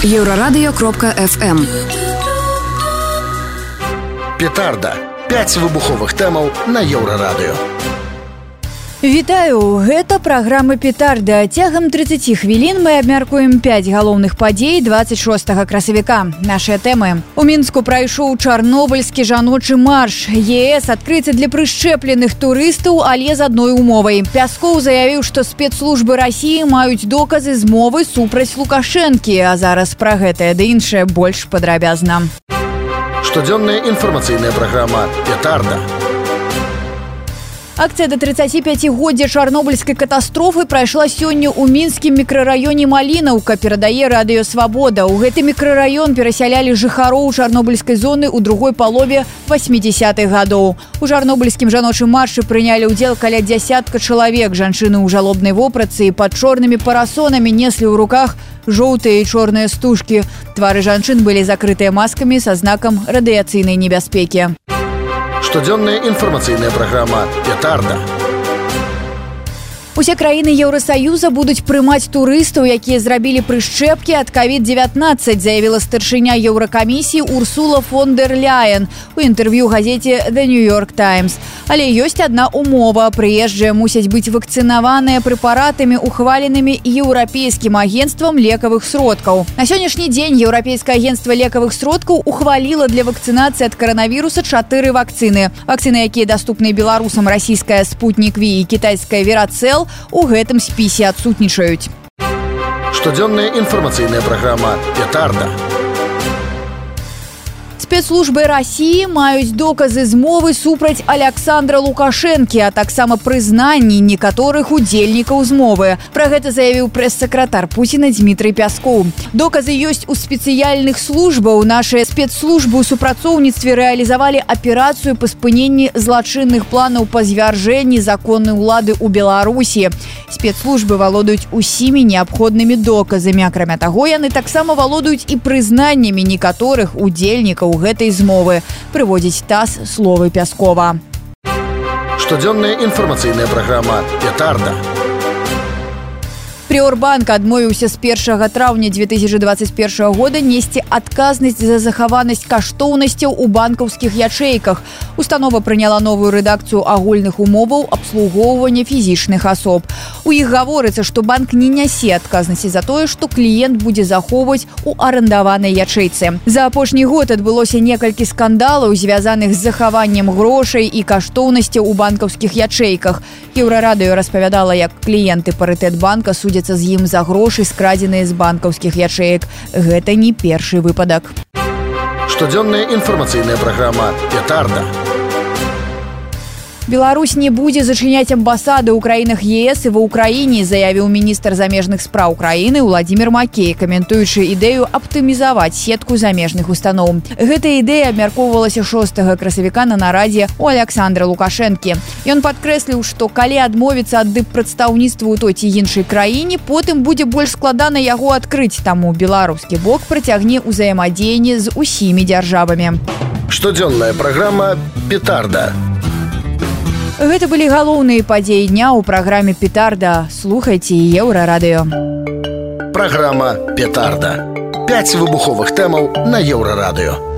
Еўрарадыё.фм. Петарда. 5 выбуховых тэмаў на Еўрарадыё. Вітаю, гэта праграма «Петарда». Цягам 30 хвілін мы абмяркуем 5 галоўных падзей 26 красавіка. Нашыя тэмы. У Мінску прайшоў чарнобыльскі жаночы марш. ЕС адкрыецца для прышчэпленых турыстаў, але з адной умовай. Пяскоў заявіў, што спецслужбы Расіі маюць доказы змовы супраць Лукашэнкі. А зараз пра гэтае ды іншае больш падрабязна. Штодзённая інфармацыйная праграма «Петарда». Акцыя да 35-годдзя чарнобыльскай катастрофы прайшла сёння ў мінскім мікрараёне Малінаўка, перадае радыё «Свабода». У гэты мікрараён перасялялі жыхароў чарнобыльскай зоны ў другой палове 80-х гадоў. У чарнобыльскім жаночым маршы прынялі ўдзел каля дзясятка чалавек. Жанчыны ў жалобнай вопратцы і пад чорнымі парасонамі неслі ў руках жоўтыя і чорныя стужкі. Твары жанчын былі закрытыя маскамі са знакам радыяцыйнай небяспекі. Штодзённая інфармацыйная праграма «Петарда». Усе краіны Еўрасаюза будуць прымаць турыстаў, якія зрабілі прышчэпкі ад COVID-19, заявіла старшыня Еўракамісіі Урсула фон дер Ляйен у інтэрв'ю газеце The New York Times. Але ёсць адна умова. Прыезджыя мусяць быць вакцынаваныя прэпаратамі, ухваленымі Еўрапейскім агенцтвам лекавых сродкаў. На сённяшні дзень Еўрапейскае агенцтва лекавых сродкаў ухваліла для вакцынацыі ад каранавіруса 4 вакцыны. Вакцыны, якія даступныя беларусам, расійская «Спутник Ви» і кітайская «Верацел», у гэтым спісе адсутнічаюць. Штодзённая інфармацыйная праграма «Петарда». Спецслужбы Расіі маюць доказы змовы супраць Аляксандра Лукашэнкі, а таксама прызнанні некаторых удзельнікаў змовы. Пра гэта заявіў прэс-сакратар Пуціна Дмітрый Пяскоў. Доказы ёсць у спецыяльных службаў. Нашыя спецслужбы ў супрацоўніцтве рэалізавалі аперацыю па спыненні злачынных планаў па звяржэнні законнай улады ў Беларусі. Спецслужбы валодаюць усімі неабходнымі доказамі. Акрамя таго, яны таксама валодаюць і прызнаннямі некаторых удзельнікаў гэтай змовы, прыводзіць ТАСС словы Пяскова. Штодзённая інфармацыйная праграма «Петарда». Прыорбанк адмовіўся з 1 траўня 2021 года несці адказнасць за захаванасць каштоўнасцяў у банкаўскіх ячэйках. Установа прыняла новую рэдакцыю агульных умоваў абслугоўвання фізічных асоб. У іх гаворыцца, што банк не нясе адказнасці за тое, што кліент будзе захоўваць у арандаванай ячэйцы. За апошні год адбылося некалькі скандалаў, звязаных з захаваннем грошай і каштоўнасцяў у банкаўскіх ячэйках. Еўрарадыё распавядала, як кліенты парытэт банка судзяцца з ім за грошы, скрадзеныя з банкаўскіх ячэек. Гэта не першы выпадак. Штодзённая інфармацыйная праграма «Петарда». Беларусь не будзе зачыняць амбасады ў краінах ЕС і ва ўкраіне, заявіў міністр замежных спраў краіны Владзімір Макей, каментуючы ідэю аптымізаваць сетку замежных устаноў. Гэта ідэя абмяркоўвалася 6 красавіка на нарадзе у Аляксандра Лукашэнкі. Ён падкрэсліў, што калі адмовіцца ад дыппрадстаўніцтва ў той ці іншай краіне, потым будзе больш складана яго адкрыць, таму беларускі бок працягне ўзаемадзеянне з усімі дзяржавамі. Штодзённая праграма «Петарда». Гэта былі галоўныя падзеі дня ў праграме «Петарда». Слухайце Еўрарадыё. Праграма «Петарда». 5 выбуховых тэмаў на Еўрарадыё.